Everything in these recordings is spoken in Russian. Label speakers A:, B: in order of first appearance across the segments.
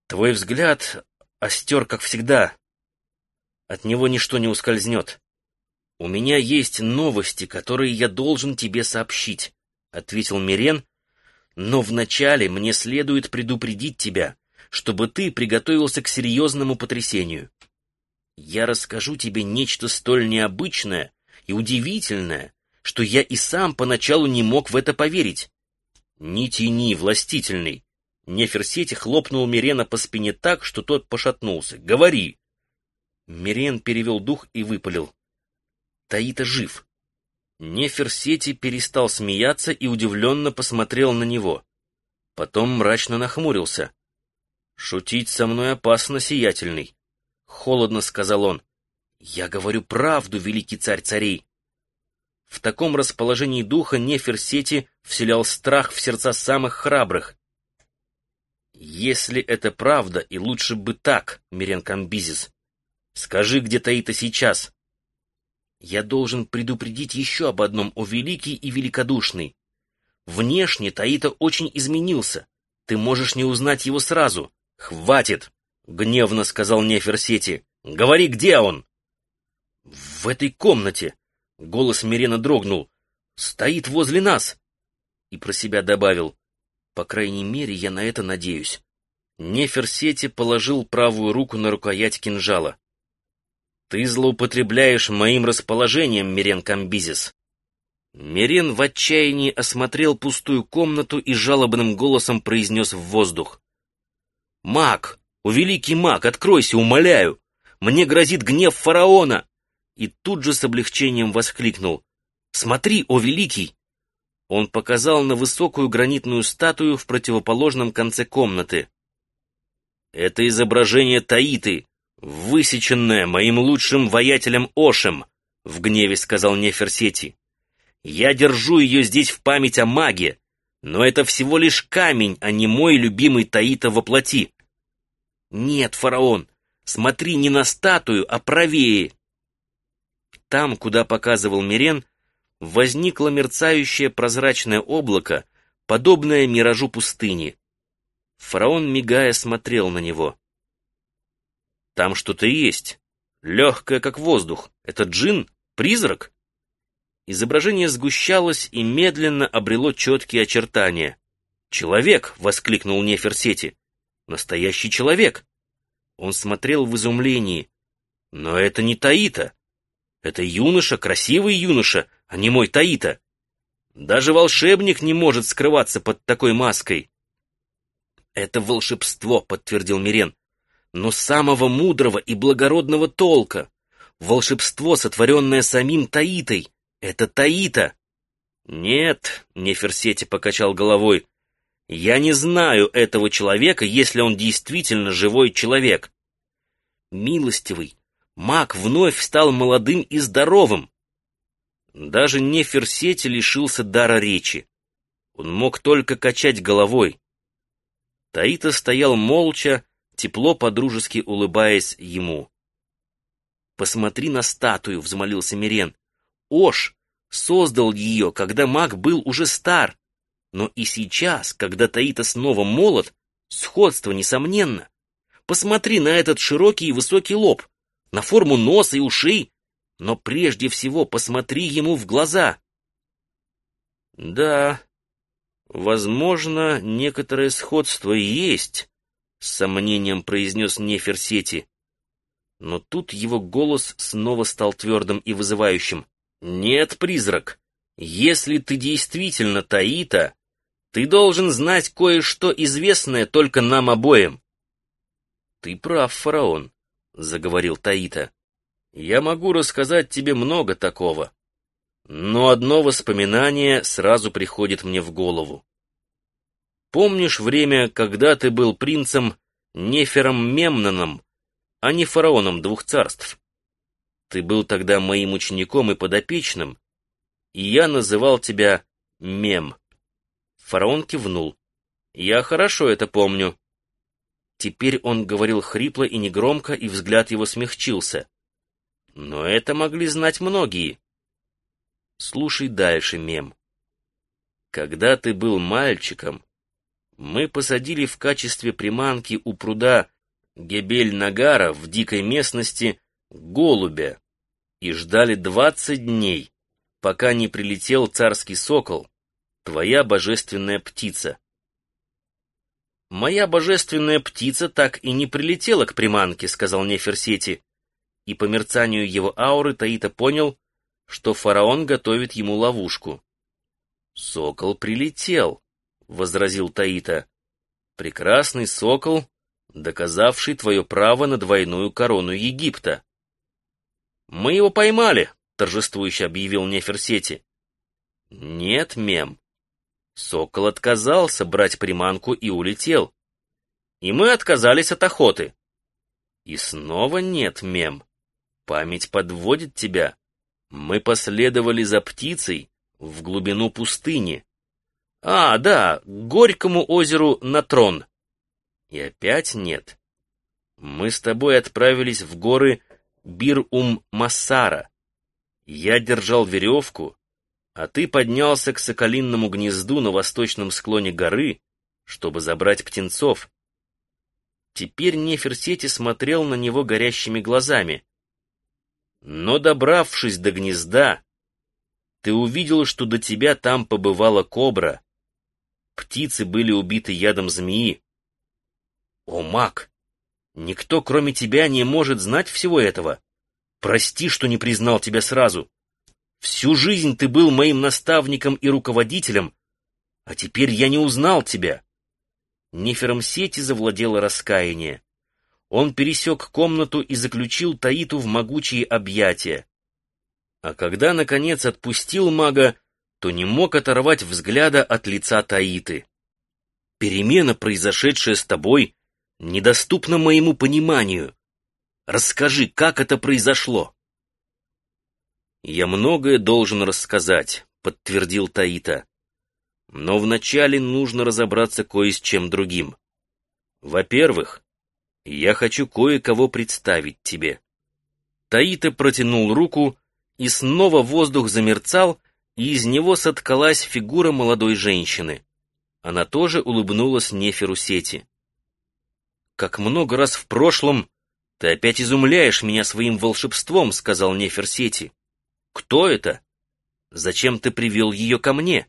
A: Твой взгляд остер, как всегда. От него ничто не ускользнет. У меня есть новости, которые я должен тебе сообщить, — ответил Мирен, — но вначале мне следует предупредить тебя, чтобы ты приготовился к серьезному потрясению. Я расскажу тебе нечто столь необычное и удивительное, что я и сам поначалу не мог в это поверить. Не тяни, властительный. Неферсети хлопнул Мирена по спине так, что тот пошатнулся. Говори. Мирен перевел дух и выпалил: Таита жив. Неферсети перестал смеяться и удивленно посмотрел на него. Потом мрачно нахмурился. «Шутить со мной опасно, сиятельный», — холодно сказал он. «Я говорю правду, великий царь царей». В таком расположении духа Неферсети вселял страх в сердца самых храбрых. «Если это правда, и лучше бы так, Мирен Камбизис, скажи, где Таита сейчас». «Я должен предупредить еще об одном, о великий и великодушный. Внешне Таита очень изменился. Ты можешь не узнать его сразу». «Хватит!» — гневно сказал Неферсети. «Говори, где он?» «В этой комнате!» — голос Мирена дрогнул. «Стоит возле нас!» И про себя добавил: «По крайней мере, я на это надеюсь». Неферсети положил правую руку на рукоять кинжала. «Ты злоупотребляешь моим расположением, Мирен Камбизис». Мирен в отчаянии осмотрел пустую комнату и жалобным голосом произнес в воздух: «Маг! О, великий маг, откройся, умоляю! Мне грозит гнев фараона!» И тут же с облегчением воскликнул: «Смотри, о великий!» Он показал на высокую гранитную статую в противоположном конце комнаты. «Это изображение Таиты, высеченное моим лучшим воятелем Ошем», — в гневе сказал Неферсети. «Я держу ее здесь в память о маге, но это всего лишь камень, а не мой любимый Таита во плоти». «Нет, фараон, смотри не на статую, а правее». Там, куда показывал Мирен, возникло мерцающее прозрачное облако, подобное миражу пустыни. Фараон, мигая, смотрел на него. «Там что-то есть, легкое, как воздух. Это джин? Призрак?» Изображение сгущалось и медленно обрело четкие очертания. «Человек!» — воскликнул Неферсети. «Настоящий человек!» Он смотрел в изумлении. «Но это не Таита. Это юноша, красивый юноша, а не мой Таита. Даже волшебник не может скрываться под такой маской». «Это волшебство», — подтвердил Мирен, «но самого мудрого и благородного толка. Волшебство, сотворенное самим Таитой. Это Таита». «Нет», — Неферсети покачал головой, «я не знаю этого человека, если он действительно живой человек». «Милостивый, маг вновь стал молодым и здоровым». Даже Неферсети лишился дара речи. Он мог только качать головой. Таита стоял молча, тепло подружески улыбаясь ему. «Посмотри на статую», — взмолился Мирен. «Ош создал ее, когда маг был уже стар. Но и сейчас, когда Таита снова молод, сходство несомненно. Посмотри на этот широкий и высокий лоб, на форму носа и ушей, но прежде всего посмотри ему в глаза». «Да, возможно, некоторое сходство есть», — с сомнением произнес Неферсети. Но тут его голос снова стал твердым и вызывающим. «Нет, призрак, если ты действительно Таита, ты должен знать кое-что известное только нам обоим». «Ты прав, фараон», — заговорил Таита. «Я могу рассказать тебе много такого. Но одно воспоминание сразу приходит мне в голову. Помнишь время, когда ты был принцем Нефером Мемноном, а не фараоном двух царств? Ты был тогда моим учеником и подопечным, и я называл тебя Мем». Фараон кивнул. «Я хорошо это помню». Теперь он говорил хрипло и негромко, и взгляд его смягчился. «Но это могли знать многие». «Слушай дальше, Мем. Когда ты был мальчиком, Мы посадили в качестве приманки у пруда Гебель-Нагара в дикой местности голубя и ждали 20 дней, пока не прилетел царский сокол, твоя божественная птица. «Моя божественная птица так и не прилетела к приманке», — сказал Неферсети, и по мерцанию его ауры Таита понял, что фараон готовит ему ловушку. «Сокол прилетел», — возразил Таита. «Прекрасный сокол, доказавший твое право на двойную корону Египта». «Мы его поймали», — торжествующе объявил Неферсети. «Нет, Мем. Сокол отказался брать приманку и улетел. И мы отказались от охоты». «И снова нет, Мем. Память подводит тебя. Мы последовали за птицей в глубину пустыни. А, да, к горькому озеру Натрон. И опять нет. Мы с тобой отправились в горы Бир-Ум-Массара. Я держал веревку, а ты поднялся к соколинному гнезду на восточном склоне горы, чтобы забрать птенцов». Теперь Неферсети смотрел на него горящими глазами. «Но, добравшись до гнезда, ты увидел, что до тебя там побывала кобра. Птицы были убиты ядом змеи. О, маг, никто, кроме тебя, не может знать всего этого. Прости, что не признал тебя сразу. Всю жизнь ты был моим наставником и руководителем, а теперь я не узнал тебя». Нефермсети завладело раскаяние. Он пересек комнату и заключил Таиту в могучие объятия. А когда, наконец, отпустил мага, то не мог оторвать взгляда от лица Таиты. «Перемена, произошедшая с тобой, недоступна моему пониманию. Расскажи, как это произошло?» «Я многое должен рассказать», — подтвердил Таита. «Но вначале нужно разобраться кое с чем другим. Во-первых, я хочу кое-кого представить тебе». Таита протянул руку, и снова воздух замерцал, и из него соткалась фигура молодой женщины. Она тоже улыбнулась Неферу-Сети. «Как много раз в прошлом ты опять изумляешь меня своим волшебством», — сказал Нефер-Сети. «Кто это? Зачем ты привел ее ко мне?»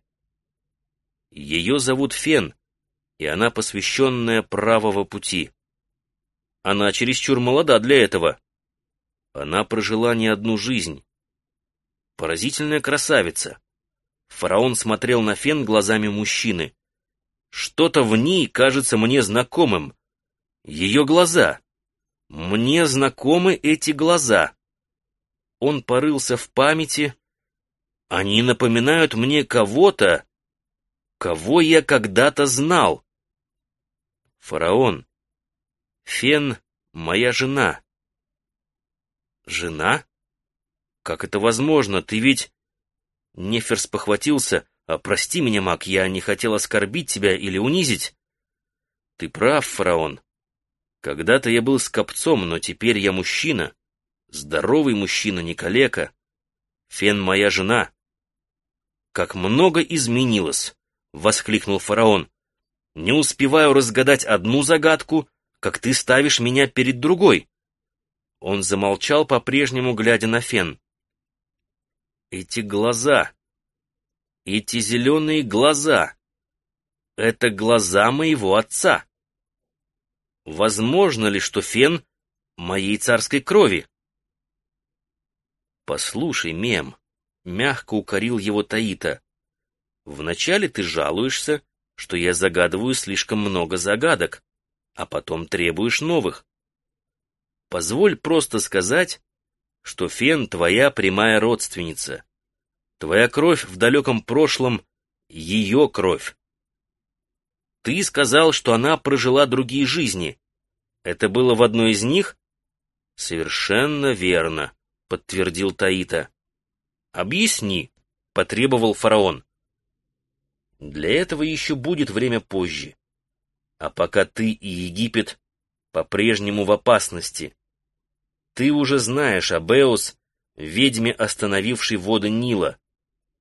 A: «Ее зовут Фен, и она посвященная правого пути. Она чересчур молода для этого. Она прожила не одну жизнь. Поразительная красавица». Фараон смотрел на Фен глазами мужчины. «Что-то в ней кажется мне знакомым. Ее глаза. Мне знакомы эти глаза». Он порылся в памяти. «Они напоминают мне кого-то, кого я когда-то знал». «Фараон, Фен — моя жена». «Жена? Как это возможно? Ты ведь...» Нефер спохватился. «Прости меня, маг, я не хотел оскорбить тебя или унизить». «Ты прав, фараон. Когда-то я был скопцом, но теперь я мужчина. Здоровый мужчина, не калека. Фен — моя жена». «Как много изменилось!» — воскликнул фараон. «Не успеваю разгадать одну загадку, как ты ставишь меня перед другой». Он замолчал, по-прежнему глядя на Фен. «Эти глаза, эти зеленые глаза, это глаза моего отца. Возможно ли, что Фен моей царской крови?» «Послушай, Мем», — мягко укорил его Таита, «вначале ты жалуешься, что я загадываю слишком много загадок, а потом требуешь новых. Позволь просто сказать, что Фен твоя прямая родственница. Твоя кровь в далеком прошлом — ее кровь. Ты сказал, что она прожила другие жизни. Это было в одной из них?» «Совершенно верно», — подтвердил Таита. «Объясни», — потребовал фараон. «Для этого еще будет время позже. А пока ты и Египет по-прежнему в опасности. Ты уже знаешь об Эос, ведьме, остановившей воды Нила.